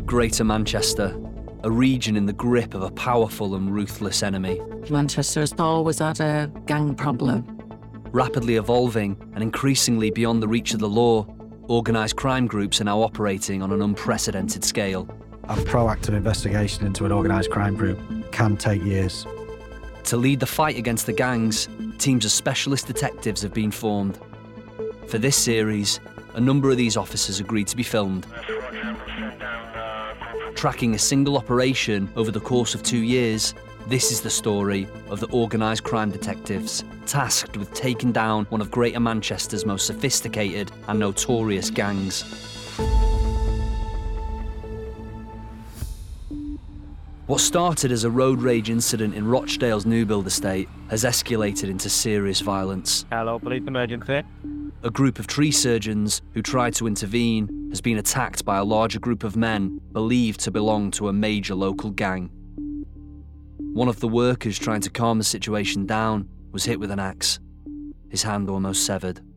Greater Manchester, a region in the grip of a powerful and ruthless enemy. Manchester has always had a gang problem. Rapidly evolving and increasingly beyond the reach of the law, organised crime groups are now operating on an unprecedented scale. A proactive investigation into an organised crime group can take years. To lead the fight against the gangs, teams of specialist detectives have been formed. For this series, a number of these officers agreed to be filmed. Tracking a single operation over the course of 2 years, this is the story of the organised crime detectives tasked with taking down one of Greater Manchester's most sophisticated and notorious gangs. What started as a road rage incident in Rochdale's new build estate has escalated into serious violence. Hello, police emergency. A group of tree surgeons who tried to intervene has been attacked by a larger group of men believed to belong to a major local gang. One of the workers trying to calm the situation down was hit with an axe, his hand almost severed.